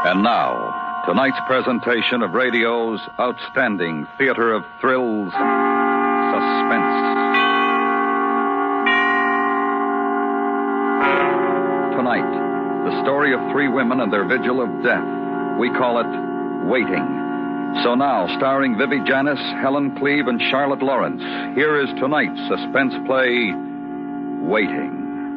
And now, tonight's presentation of radio's outstanding theater of thrills, Suspense. Tonight, the story of three women and their vigil of death. We call it Waiting. So now, starring Vivi Janis, Helen Cleve, and Charlotte Lawrence, here is tonight's suspense play, Waiting.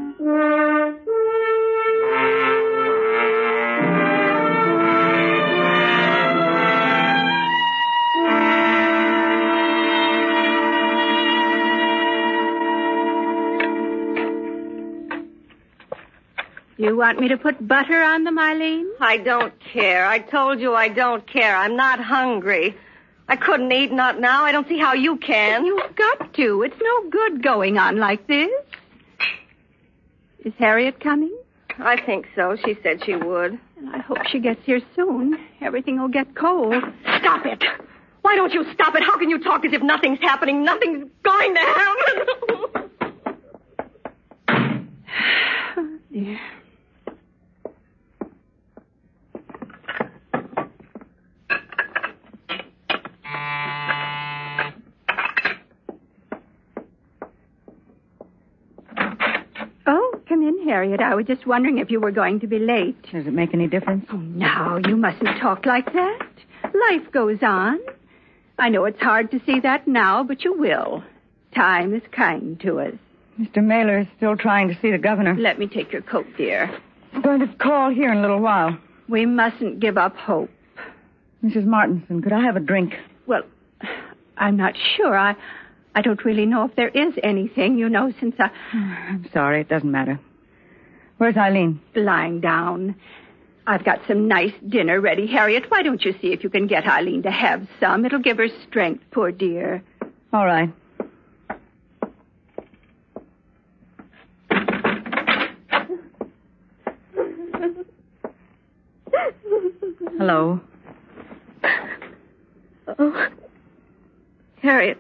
You want me to put butter on them, Eileen? I don't care. I told you I don't care. I'm not hungry. I couldn't eat, not now. I don't see how you can. You've got to. It's no good going on like this. Is Harriet coming? I think so. She said she would. And I hope she gets here soon. Everything will get cold. Stop it. Why don't you stop it? How can you talk as if nothing's happening? Nothing's going to happen. Oh, dear. Harriet, I was just wondering if you were going to be late. Does it make any difference? Oh, now, you mustn't talk like that. Life goes on. I know it's hard to see that now, but you will. Time is kind to us. Mr. Mailer is still trying to see the governor. Let me take your coat, dear. I'm going to call here in a little while. We mustn't give up hope. Mrs. Martinson, could I have a drink? Well, I'm not sure. I don't really know if there is anything, since I... I'm sorry, it doesn't matter. Where's Eileen? Lying down. I've got some nice dinner ready. Harriet, why don't you see if you can get Eileen to have some? It'll give her strength, poor dear. All right. Hello. Oh, Harriet.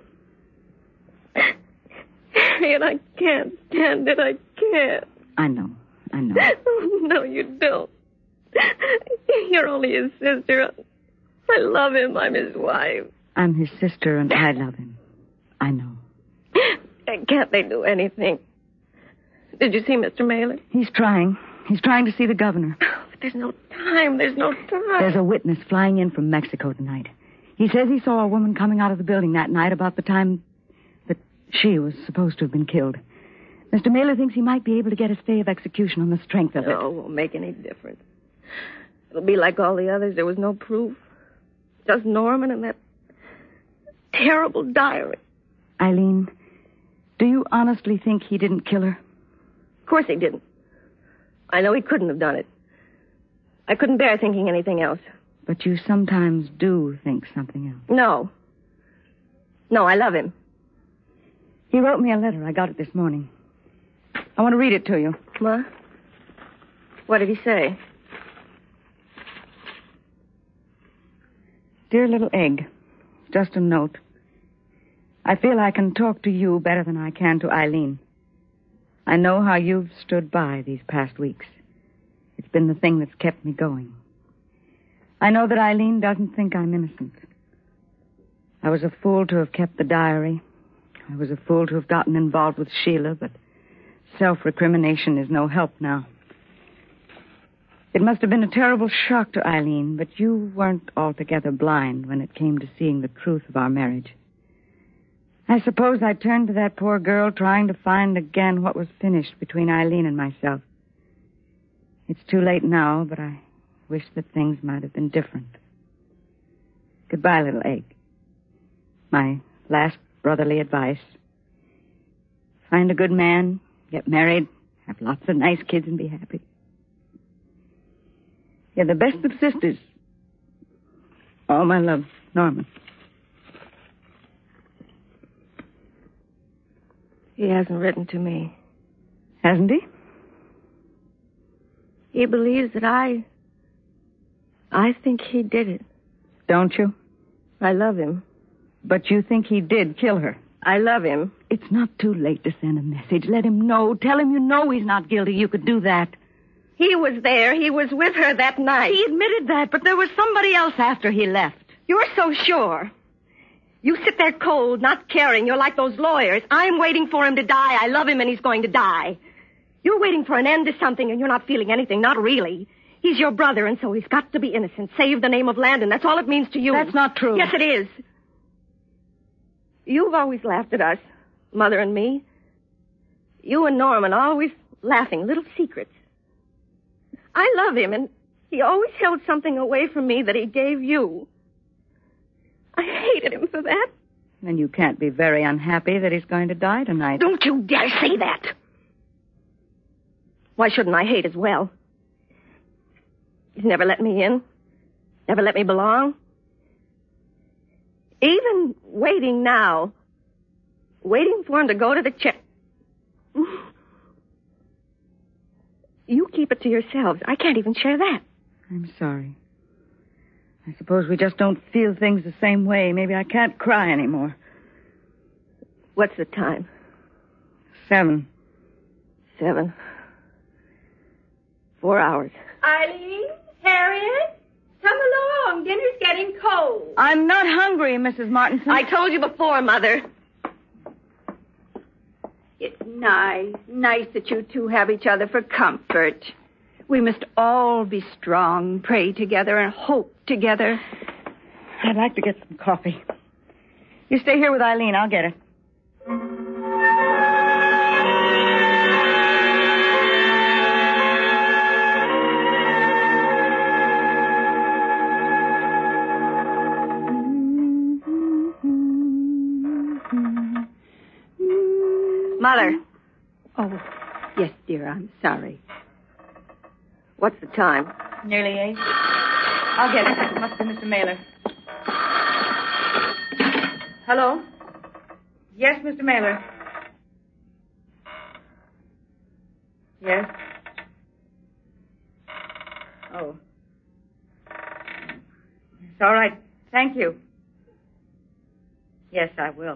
Harriet, I can't stand it. I can't. I know. Oh, no, you don't. You're only his sister. I love him. I'm his wife. I'm his sister, and I love him. I know. Can't they do anything? Did you see Mr. Mailer? He's trying. He's trying to see the governor. Oh, but there's no time. There's a witness flying in from Mexico tonight. He says he saw a woman coming out of the building that night about the time that she was supposed to have been killed. Mr. Mailer thinks he might be able to get a stay of execution on the strength of it. No, it won't make any difference. It'll be like all the others. There was no proof. Just Norman and that terrible diary. Eileen, do you honestly think he didn't kill her? Of course he didn't. I know he couldn't have done it. I couldn't bear thinking anything else. But you sometimes do think something else. No, I love him. He wrote me a letter. I got it this morning. I want to read it to you. What? What did he say? Dear little egg, just a note. I feel I can talk to you better than I can to Eileen. I know how you've stood by these past weeks. It's been the thing that's kept me going. I know that Eileen doesn't think I'm innocent. I was a fool to have kept the diary. I was a fool to have gotten involved with Sheila, but self-recrimination is no help now. It must have been a terrible shock to Eileen, but you weren't altogether blind when it came to seeing the truth of our marriage. I suppose I turned to that poor girl trying to find again what was finished between Eileen and myself. It's too late now, but I wish that things might have been different. Goodbye, little egg. My last brotherly advice. Find a good man, get married, have lots of nice kids, and be happy. You're the best of sisters. All my love, Norman. He hasn't written to me. Hasn't he? He believes that I think he did it. Don't you? I love him. But you think he did kill her? I love him. It's not too late to send a message. Let him know. Tell him you know he's not guilty. You could do that. He was there. He was with her that night. He admitted that, but there was somebody else after he left. You're so sure. You sit there cold, not caring. You're like those lawyers. I'm waiting for him to die. I love him and he's going to die. You're waiting for an end to something and you're not feeling anything. Not really. He's your brother and so he's got to be innocent. Save the name of Landon. That's all it means to you. That's not true. Yes, it is. You've always laughed at us, Mother and me. You and Norman always laughing, little secrets. I love him, and he always held something away from me that he gave you. I hated him for that. Then you can't be very unhappy that he's going to die tonight. Don't you dare say that. Why shouldn't I hate as well? He's never let me in. Never let me belong. Even waiting now. Waiting for him to go to the check. You keep it to yourselves. I can't even share that. I'm sorry. I suppose we just don't feel things the same way. Maybe I can't cry anymore. What's the time? 7. 7. 4 hours. Eileen, Harriet, come along. Dinner's getting cold. I'm not hungry, Mrs. Martinson. I told you before, Mother. It's nice that you two have each other for comfort. We must all be strong, pray together, and hope together. I'd like to get some coffee. You stay here with Eileen. I'll get it. Mother. Oh, yes, dear, I'm sorry. What's the time? Nearly 8. I'll get it. It must be Mr. Mailer. Hello? Yes, Mr. Mailer. Yes? Oh. It's all right. Thank you. Yes, I will.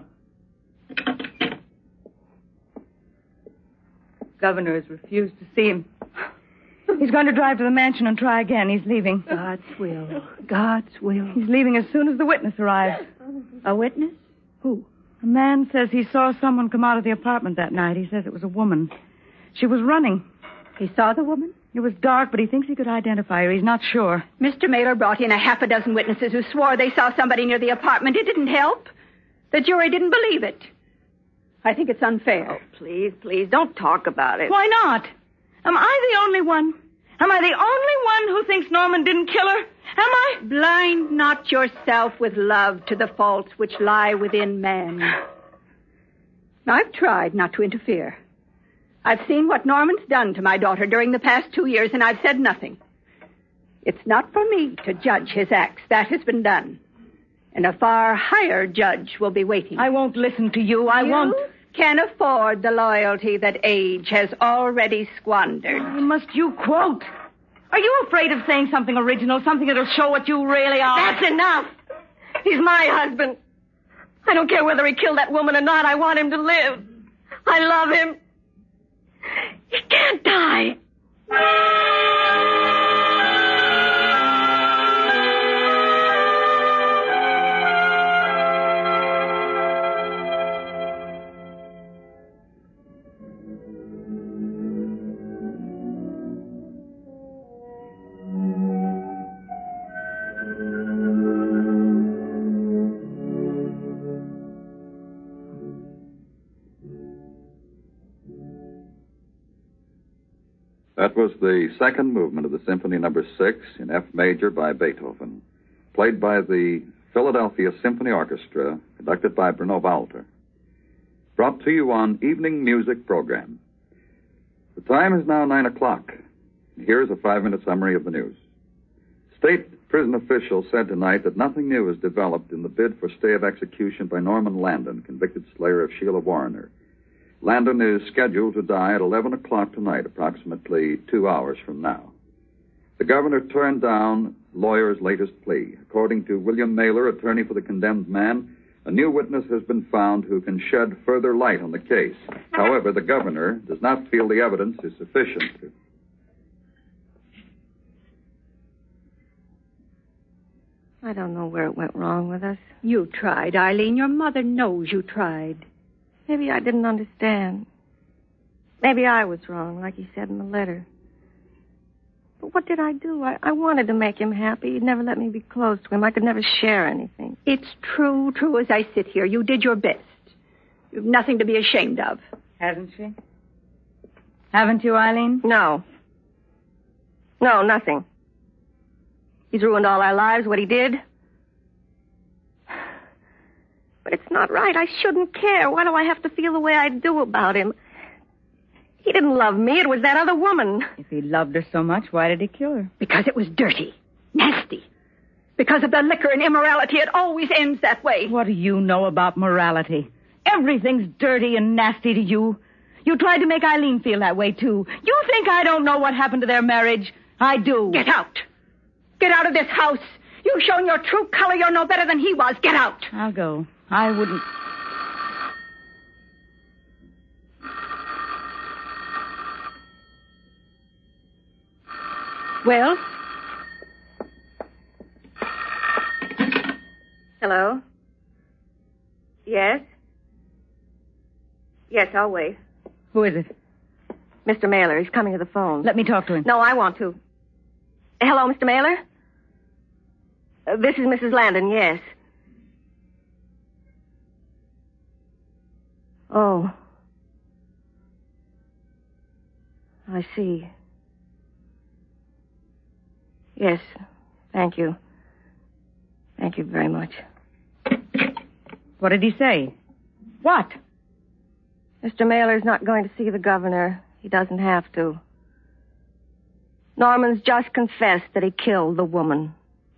Governor has refused to see him. He's going to drive to the mansion and try again. He's leaving. God's will. God's will. He's leaving as soon as the witness arrives. A witness? Who? A man says he saw someone come out of the apartment that night. He says it was a woman. She was running. He saw the woman? It was dark, but he thinks he could identify her. He's not sure. Mr. Mailer brought in a half a dozen witnesses who swore they saw somebody near the apartment. It didn't help. The jury didn't believe it. I think it's unfair. Oh, please, don't talk about it. Why not? Am I the only one? Am I the only one who thinks Norman didn't kill her? Am I? Blind not yourself with love to the faults which lie within man. I've tried not to interfere. I've seen what Norman's done to my daughter during the past 2 years, and I've said nothing. It's not for me to judge his acts. That has been done. And a far higher judge will be waiting. I won't listen to you. I won't. Can afford the loyalty that age has already squandered. Must you quote? Are you afraid of saying something original, something that'll show what you really are? That's enough. He's my husband. I don't care whether he killed that woman or not. I want him to live. I love him. He can't die. That was the second movement of the Symphony No. 6 in F major by Beethoven, played by the Philadelphia Symphony Orchestra, conducted by Bruno Walter. Brought to you on Evening Music Program. The time is now 9 o'clock. Here's a 5-minute summary of the news. State prison officials said tonight that nothing new has developed in the bid for stay of execution by Norman Landon, convicted slayer of Sheila Warner. Landon is scheduled to die at 11 o'clock tonight, approximately 2 hours from now. The governor turned down lawyer's latest plea. According to William Mailer, attorney for the condemned man, a new witness has been found who can shed further light on the case. However, the governor does not feel the evidence is sufficient. I don't know where it went wrong with us. You tried, Eileen. Your mother knows you tried. Maybe I didn't understand. Maybe I was wrong, like he said in the letter. But what did I do? I wanted to make him happy. He'd never let me be close to him. I could never share anything. It's true as I sit here. You did your best. You've nothing to be ashamed of. Hasn't she? Haven't you, Eileen? No. No, nothing. He's ruined all our lives, what he did. But it's not right. I shouldn't care. Why do I have to feel the way I do about him? He didn't love me. It was that other woman. If he loved her so much, why did he kill her? Because it was dirty. Nasty. Because of the liquor and immorality. It always ends that way. What do you know about morality? Everything's dirty and nasty to you. You tried to make Eileen feel that way, too. You think I don't know what happened to their marriage? I do. Get out. Get out of this house. You've shown your true color. You're no better than he was. Get out. I'll go. I wouldn't... Well? Hello? Yes? Yes, I'll wait. Who is it? Mr. Mailer. He's coming to the phone. Let me talk to him. No, I want to. Hello, Mr. Mailer? This is Mrs. Landon, yes. Oh. I see. Yes, thank you. Thank you very much. What did he say? What? Mr. Mailer's not going to see the governor. He doesn't have to. Norman's just confessed that he killed the woman.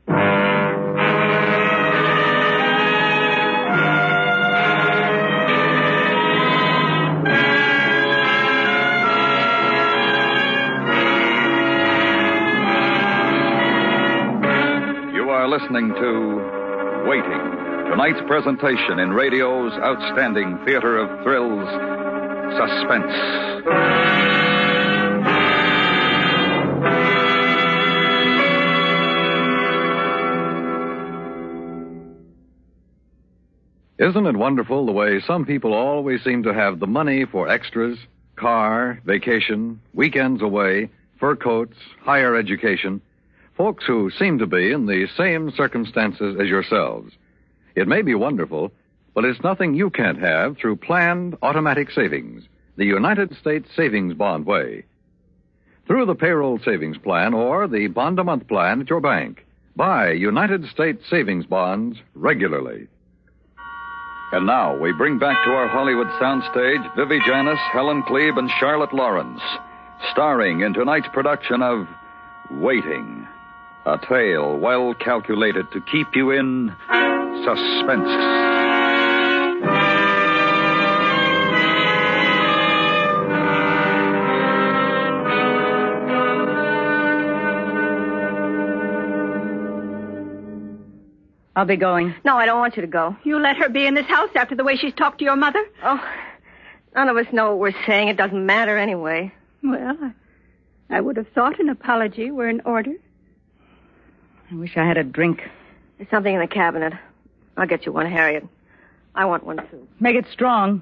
You are listening to Waiting, tonight's presentation in radio's outstanding theater of thrills, Suspense. Isn't it wonderful the way some people always seem to have the money for extras, car, vacation, weekends away, fur coats, higher education, folks who seem to be in the same circumstances as yourselves. It may be wonderful, but it's nothing you can't have through planned automatic savings, the United States Savings Bond way. Through the payroll savings plan or the bond-a-month plan at your bank, buy United States Savings Bonds regularly. And now we bring back to our Hollywood soundstage Vivi Janis, Helen Cleve, and Charlotte Lawrence, starring in tonight's production of Waiting, a tale well calculated to keep you in suspense. I'll be going. No, I don't want you to go. You let her be in this house after the way she's talked to your mother? Oh, none of us know what we're saying. It doesn't matter anyway. Well, I would have thought an apology were in order. I wish I had a drink. There's something in the cabinet. I'll get you one, Harriet. I want one, too. Make it strong.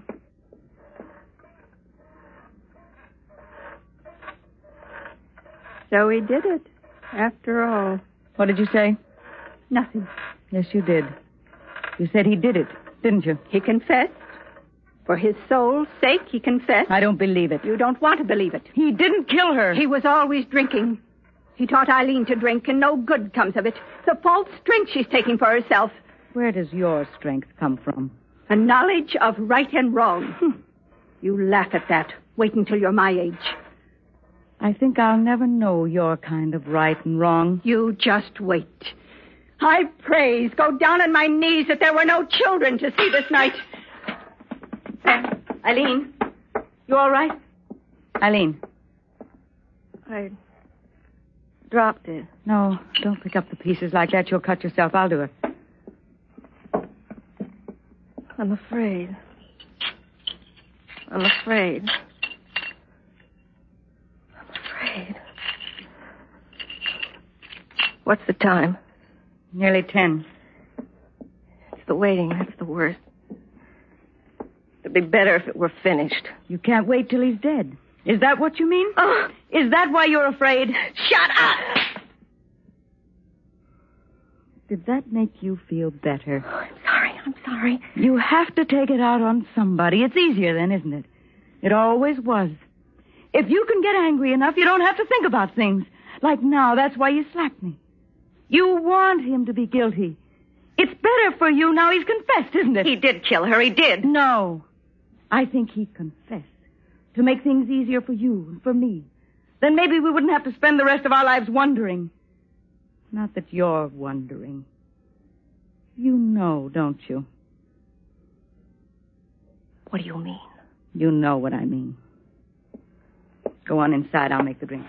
So he did it, after all. What did you say? Nothing. Yes, you did. You said he did it, didn't you? He confessed. For his soul's sake, he confessed. I don't believe it. You don't want to believe it. He didn't kill her. He was always drinking. He taught Eileen to drink, and no good comes of it. The false strength she's taking for herself. Where does your strength come from? A knowledge of right and wrong. You laugh at that. Wait until you're my age. I think I'll never know your kind of right and wrong. You just wait. I praise, go down on my knees that there were no children to see this night. Eileen, you all right? Eileen. I dropped it. No, don't pick up the pieces like that. You'll cut yourself. I'll do it. I'm afraid. I'm afraid. I'm afraid. What's the time? Nearly 10. It's the waiting that's the worst. It'd be better if it were finished. You can't wait till he's dead. Is that what you mean? Oh. Is that why you're afraid? Shut up! Did that make you feel better? Oh, I'm sorry. You have to take it out on somebody. It's easier then, isn't it? It always was. If you can get angry enough, you don't have to think about things. Like now, that's why you slapped me. You want him to be guilty. It's better for you now he's confessed, isn't it? He did kill her. He did. No. I think he confessed to make things easier for you and for me. Then maybe we wouldn't have to spend the rest of our lives wondering. Not that you're wondering. You know, don't you? What do you mean? You know what I mean. Go on inside. I'll make the drink.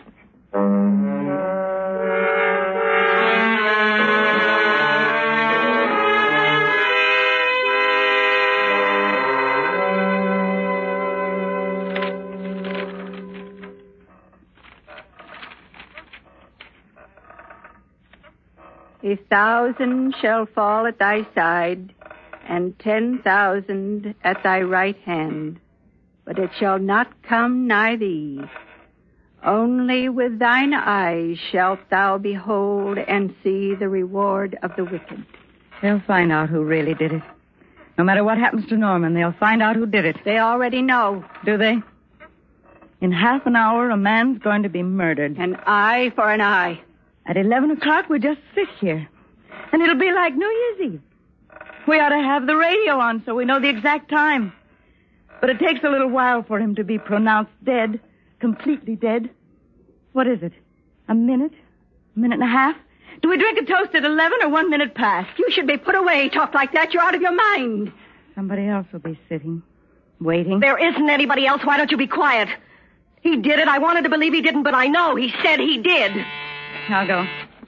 1,000 shall fall at thy side, and 10,000 at thy right hand, but it shall not come nigh thee. Only with thine eyes shalt thou behold and see the reward of the wicked. They'll find out who really did it. No matter what happens to Norman, they'll find out who did it. They already know. Do they? In half an hour, a man's going to be murdered. An eye for an eye. At 11 o'clock, we just sit here. And it'll be like New Year's Eve. We ought to have the radio on so we know the exact time. But it takes a little while for him to be pronounced dead. Completely dead. What is it? A minute? A minute and a half? Do we drink a toast at 11 or 1 minute past? You should be put away. Talk like that. You're out of your mind. Somebody else will be sitting, waiting. There isn't anybody else. Why don't you be quiet? He did it. I wanted to believe he didn't, but I know. He said he did. I'll go.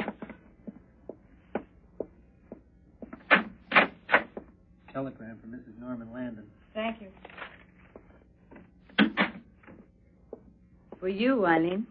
Telegram from Mrs. Norman Landon. Thank you. For you, Eileen.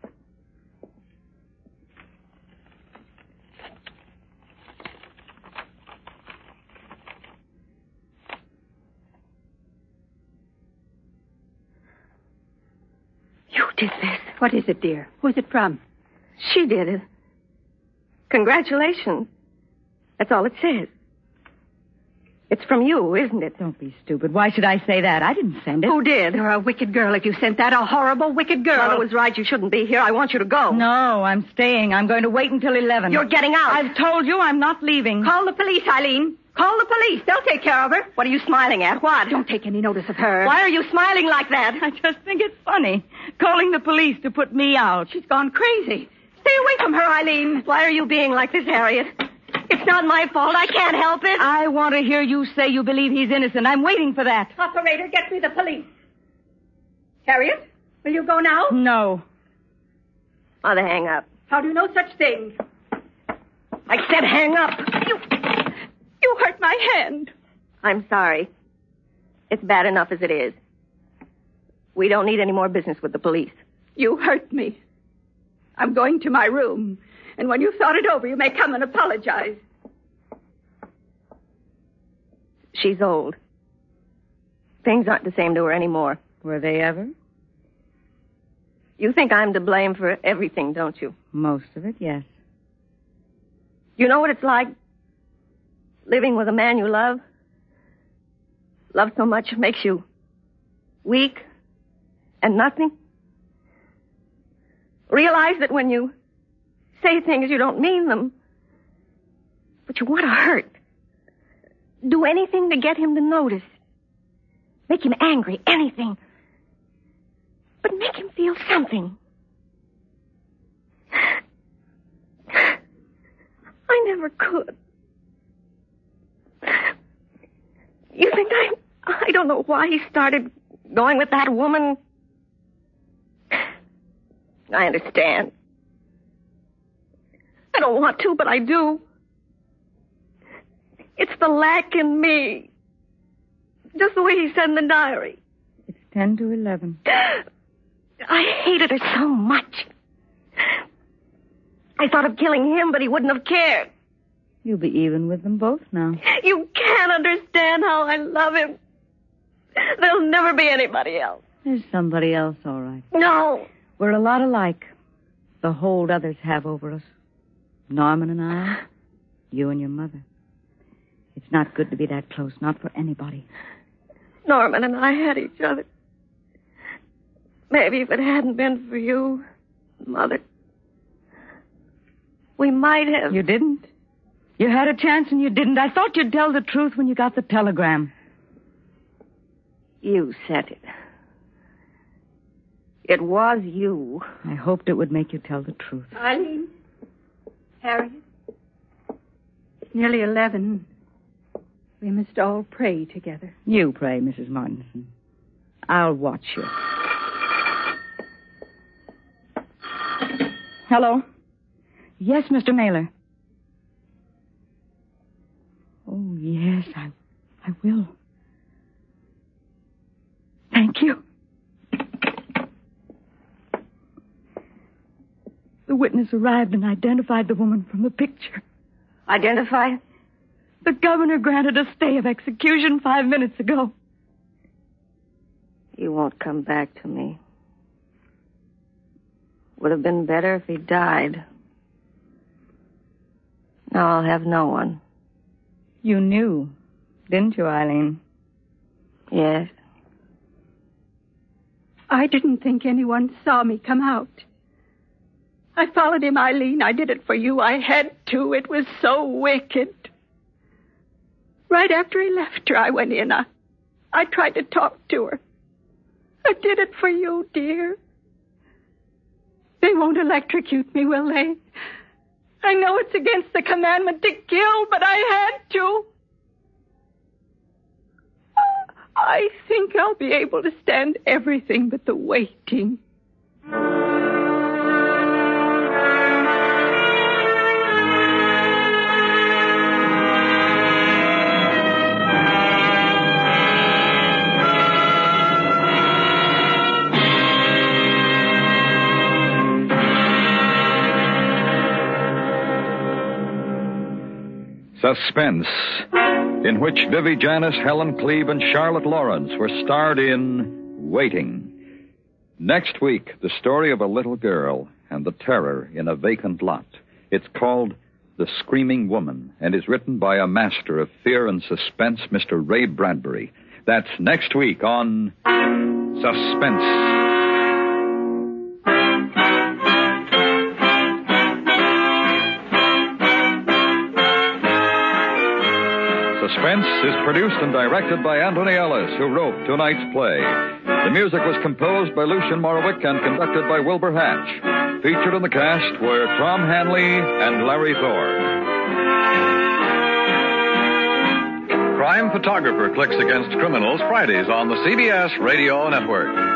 You did this. What is it, dear? Who's it from? She did it. Congratulations. That's all it says. It's from you, isn't it? Don't be stupid. Why should I say that? I didn't send it. Who did? You're a wicked girl if you sent that. A horrible, wicked girl. Mother was right. You shouldn't be here. I want you to go. No, I'm staying. I'm going to wait until 11. You're getting out. I've told you I'm not leaving. Call the police, Eileen. Call the police. They'll take care of her. What are you smiling at? What? Don't take any notice of her. Why are you smiling like that? I just think it's funny. Calling the police to put me out. She's gone crazy. Stay away from her, Eileen. Why are you being like this, Harriet? It's not my fault. I can't help it. I want to hear you say you believe he's innocent. I'm waiting for that. Operator, get me the police. Harriet, will you go now? No. Mother, hang up. How do you know such things? I said hang up. You hurt my hand. I'm sorry. It's bad enough as it is. We don't need any more business with the police. You hurt me. I'm going to my room. And when you've thought it over, you may come and apologize. She's old. Things aren't the same to her anymore. Were they ever? You think I'm to blame for everything, don't you? Most of it, yes. You know what it's like? Living with a man you love. Love so much makes you weak and nothing. Realize that when you say things, you don't mean them, but you want to hurt. Do anything to get him to notice. Make him angry, anything. But make him feel something. I never could. You think I don't know why he started going with that woman? I understand. I don't want to, but I do. It's the lack in me. Just the way he said in the diary. It's 10 to 11. I hated her so much. I thought of killing him, but he wouldn't have cared. You'll be even with them both now. You can't understand how I love him. There'll never be anybody else. There's somebody else, all right. No. We're a lot alike. The hold others have over us. Norman and I, you and your mother. It's not good to be that close, not for anybody. Norman and I had each other. Maybe if it hadn't been for you, Mother, we might have... You didn't. You had a chance and you didn't. I thought you'd tell the truth when you got the telegram. You said it. It was you. I hoped it would make you tell the truth. Eileen, Harriet, it's nearly 11. We must all pray together. You pray, Mrs. Martinson. I'll watch you. Hello? Yes, Mr. Mailer. Oh, yes, I will. Thank you. The witness arrived and identified the woman from the picture. Identified? The governor granted a stay of execution 5 minutes ago. He won't come back to me. Would have been better if he died. Now I'll have no one. You knew, didn't you, Eileen? Yes. I didn't think anyone saw me come out. I followed him, Eileen. I did it for you. I had to. It was so wicked. Right after he left her, I went in. I tried to talk to her. I did it for you, dear. They won't electrocute me, will they? I know it's against the commandment to kill, but I had to. I think I'll be able to stand everything but the waiting. Suspense, in which Vivi Janis, Helen Cleve, and Charlotte Lawrence were starred in Waiting. Next week, the story of a little girl and the terror in a vacant lot. It's called The Screaming Woman and is written by a master of fear and suspense, Mr. Ray Bradbury. That's next week on Suspense. Suspense is produced and directed by Anthony Ellis, who wrote tonight's play. The music was composed by Lucien Morawick and conducted by Wilbur Hatch. Featured in the cast were Tom Hanley and Larry Thorne. Crime Photographer clicks against criminals Fridays on the CBS Radio Network.